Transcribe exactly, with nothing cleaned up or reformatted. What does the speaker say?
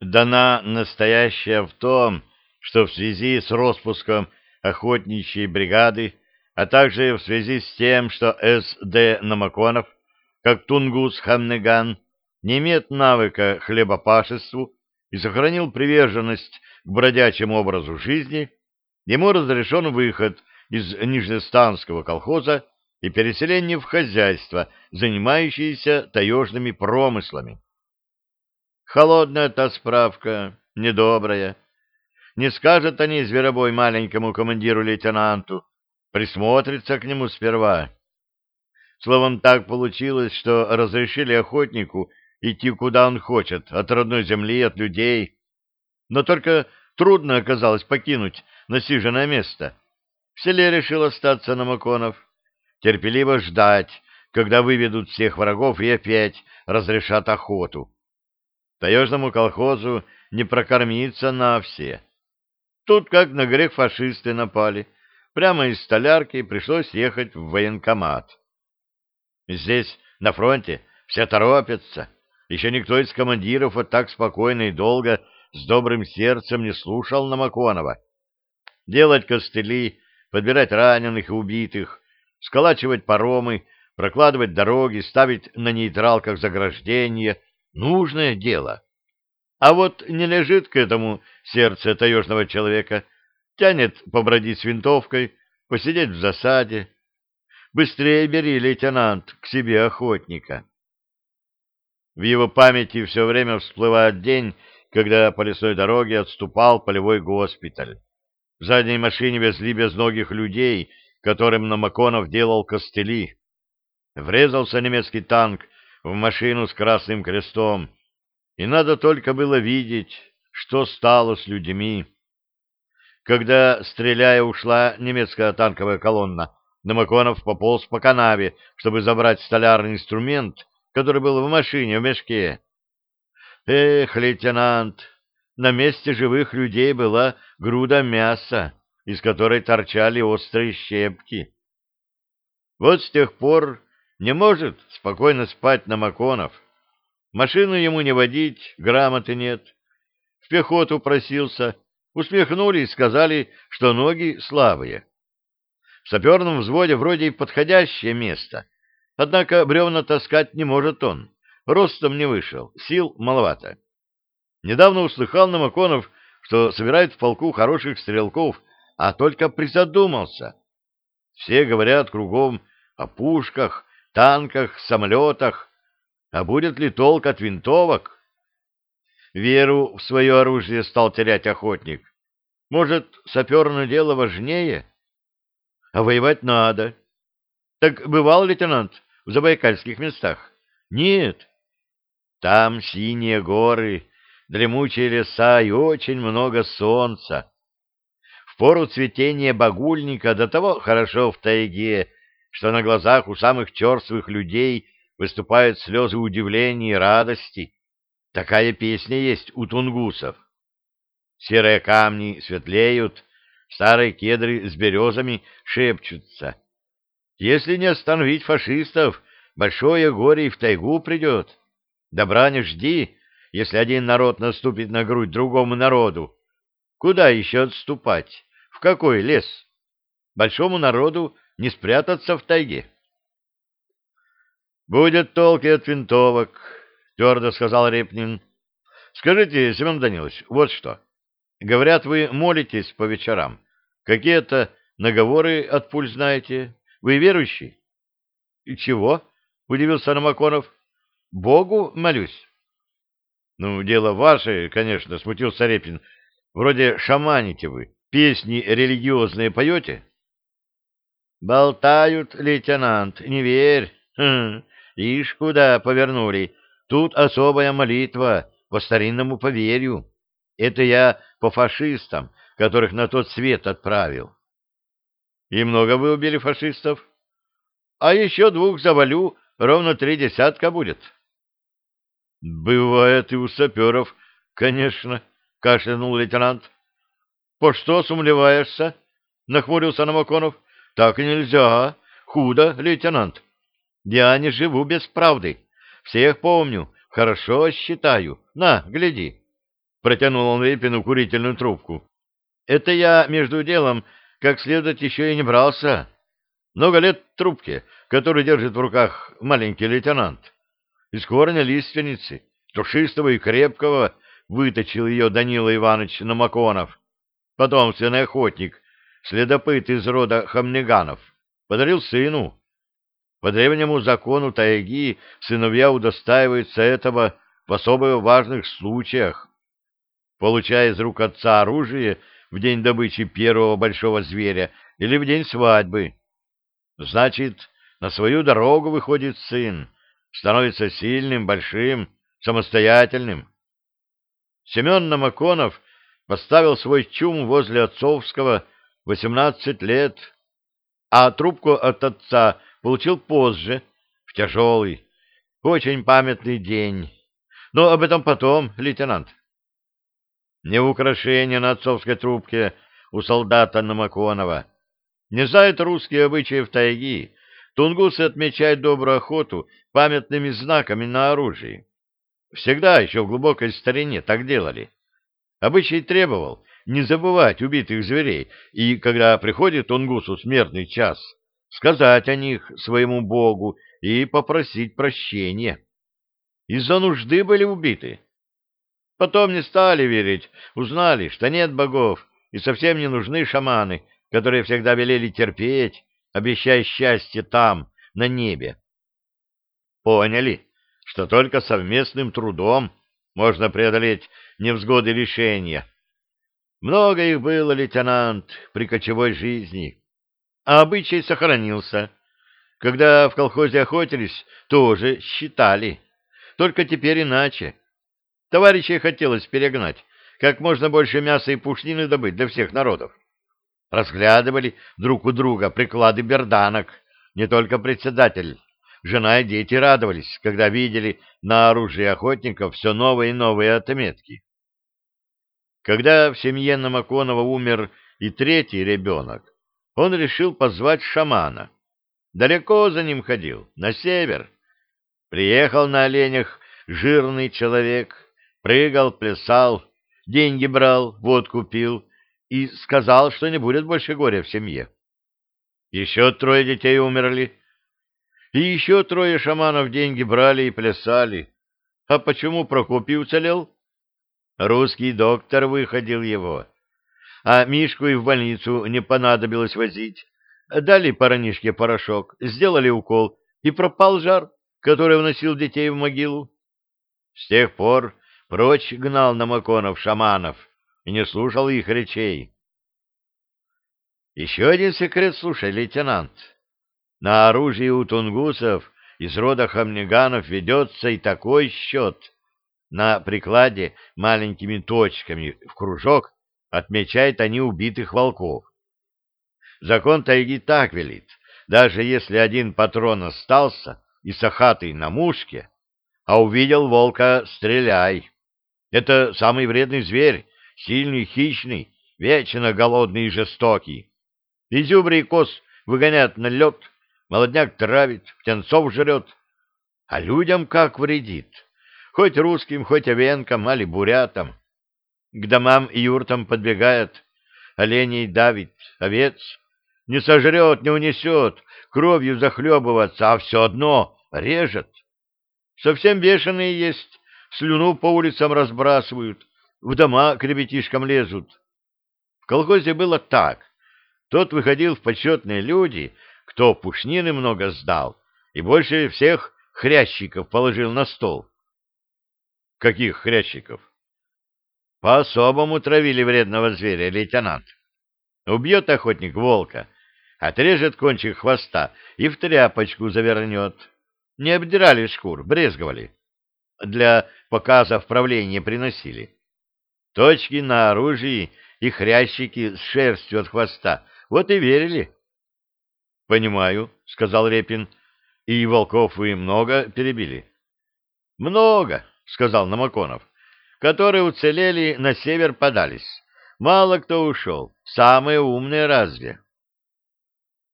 дана настоящая в том, что в связи с распуском охотничьей бригады, а также в связи с тем, что С. Д. Намаконов, как Тунгус Хамнеган, не имеет навыка хлебопашеству и сохранил приверженность к бродячему образу жизни, ему разрешен выход из Нижнестанского колхоза и переселение в хозяйство, занимающееся таежными промыслами. Холодная та справка, недобрая. Не скажет они зверобой маленькому командиру-лейтенанту, присмотрится к нему сперва. Словом, так получилось, что разрешили охотнику идти куда он хочет, от родной земли, от людей. Но только трудно оказалось покинуть насиженное место. В селе решил остаться Намаконов, терпеливо ждать, когда выведут всех врагов и опять разрешат охоту. Таежному колхозу не прокормиться на все. Тут как на грех фашисты напали. Прямо из столярки пришлось ехать в военкомат. Здесь, на фронте, все торопятся. Еще никто из командиров вот так спокойно и долго с добрым сердцем не слушал Намаконова. Делать костыли, подбирать раненых и убитых, сколачивать паромы, прокладывать дороги, ставить на нейтралках заграждения — нужное дело. А вот не лежит к этому сердце таежного человека, тянет побродить с винтовкой, посидеть в засаде. Быстрее бери, лейтенант, к себе охотника. В его памяти все время всплывает день, когда по лесной дороге отступал полевой госпиталь. В задней машине везли безногих людей, которым Намаконов делал костыли. Врезался немецкий танк в машину с красным крестом, и надо только было видеть, что стало с людьми. Когда, стреляя, ушла немецкая танковая колонна, Намаконов пополз по канаве, чтобы забрать столярный инструмент, который был в машине в мешке. Эх, лейтенант, на месте живых людей была груда мяса, из которой торчали острые щепки. Вот с тех пор не может спокойно спать Намаконов. Машину ему не водить, грамоты нет. В пехоту просился, усмехнулись, сказали, что ноги слабые. В саперном взводе вроде и подходящее место, однако бревна таскать не может он, ростом не вышел, сил маловато. Недавно услыхал Намаконов, что собирает в полку хороших стрелков, а только призадумался. Все говорят кругом о пушках, танках, самолетах, а будет ли толк от винтовок? Веру в свое оружие стал терять охотник. Может, саперное дело важнее? А воевать надо. Так бывал, лейтенант, в забайкальских местах? Нет. Там синие горы, дремучие леса и очень много солнца. В пору цветения багульника до того хорошо в тайге, что на глазах у самых черствых людей выступают слезы удивления и радости. Такая песня есть у тунгусов. Серые камни светлеют, старые кедры с березами шепчутся. Если не остановить фашистов, большое горе и в тайгу придет. Добра не жди, если один народ наступит на грудь другому народу. Куда еще отступать? В какой лес? Большому народу не спрятаться в тайге. «Будет толк и от винтовок», — твердо сказал Репнин. «Скажите, Семен Данилович, вот что. Говорят, вы молитесь по вечерам. Какие-то наговоры от пуль знаете. Вы верующий?» «И чего?» — удивился Намаконов. «Богу молюсь». «Ну, дело ваше, конечно», — смутился Репин. «Вроде шаманите вы. Песни религиозные поете?» «Болтают, лейтенант, не верь. Хм, ишь, куда повернули. Тут особая молитва по старинному поверью. Это я по фашистам, которых на тот свет отправил». «И много вы убили фашистов?» «А еще двух завалю, ровно три десятка будет». «Бывает и у саперов, конечно», — кашлянул лейтенант. «По что сумлеваешься?» — нахмурился Намаконов. «Так и нельзя. Худо, лейтенант. Я не живу без правды. Всех помню, хорошо считаю. На, гляди». Протянул он Репину курительную трубку. Это я, между делом, как следует еще и не брался. Много лет в трубке, которую держит в руках маленький лейтенант. Из корня лиственницы, душистого и крепкого, выточил ее Данила Иванович Намаконов, потомственный охотник, следопыт из рода Хамнеганов, подарил сыну. По древнему закону тайги сыновья удостаиваются этого в особо важных случаях. Получая из рук отца оружие в день добычи первого большого зверя или в день свадьбы. Значит, на свою дорогу выходит сын, становится сильным, большим, самостоятельным. Семен Намаконов поставил свой чум возле отцовского восемнадцать лет, а трубку от отца получил позже, в тяжелый, очень памятный день. Но об этом потом, лейтенант. Не украшение на отцовской трубке у солдата Намаконова. Не знают русские обычаи в тайге. Тунгусы отмечают добрую охоту памятными знаками на оружии. Всегда еще в глубокой старине так делали. Обычай требовал не забывать убитых зверей, и, когда приходит тунгусу смертный час, сказать о них своему богу и попросить прощения. Из-за нужды были убиты. Потом не стали верить, узнали, что нет богов, и совсем не нужны шаманы, которые всегда велели терпеть, обещая счастье там, на небе. Поняли, что только совместным трудом можно преодолеть невзгоды лишения. Много их было, лейтенант, при кочевой жизни. А обычай сохранился. Когда в колхозе охотились, тоже считали. Только теперь иначе. Товарищей хотелось перегнать, как можно больше мяса и пушнины добыть для всех народов. Разглядывали друг у друга приклады берданок, не только председатель. Жена и дети радовались, когда видели на оружии охотников все новые и новые отметки. Когда в семье Намаконова умер и третий ребенок, он решил позвать шамана. Далеко за ним ходил, на север. Приехал на оленях жирный человек, прыгал, плясал, деньги брал, водку пил и сказал, что не будет больше горя в семье. Еще трое детей умерли. И еще трое шаманов деньги брали и плясали. А почему Прокопий уцелел? Русский доктор выходил его. А Мишку и в больницу не понадобилось возить. Дали парнишке порошок, сделали укол, и пропал жар, который вносил детей в могилу. С тех пор прочь гнал Намаконов шаманов и не слушал их речей. Еще один секрет, слушай, лейтенант. На оружии у тунгусов из рода Хамнеганов ведется и такой счет. На прикладе маленькими точками в кружок отмечают они убитых волков. Закон тайги так велит. Даже если один патрон остался и сахатый на мушке, а увидел волка, стреляй. Это самый вредный зверь, сильный, хищный, вечно голодный и жестокий. Изюбри и коз выгоняют на лед, молодняк травит, птенцов жрет. А людям как вредит? Хоть русским, хоть овенкам, али бурятам. К домам и юртам подбегает, оленей давит, овец. Не сожрет, не унесет, кровью захлебываться, а все одно режет. Совсем бешеные есть, слюну по улицам разбрасывают, в дома к ребятишкам лезут. В колхозе было так. Тот выходил в почетные люди, кто пушнины много сдал, и больше всех хрящиков положил на стол. Каких хрящиков? По-особому травили вредного зверя, лейтенант. Убьет охотник волка, отрежет кончик хвоста и в тряпочку завернет. Не обдирали шкур, брезговали. Для показа в правление приносили. Точки на оружии и хрящики с шерстью от хвоста. Вот и верили. — Понимаю, — сказал Репин. — И волков вы много перебили? — Много, — сказал Намаконов. — Которые уцелели, на север подались. Мало кто ушел. Самые умные разве?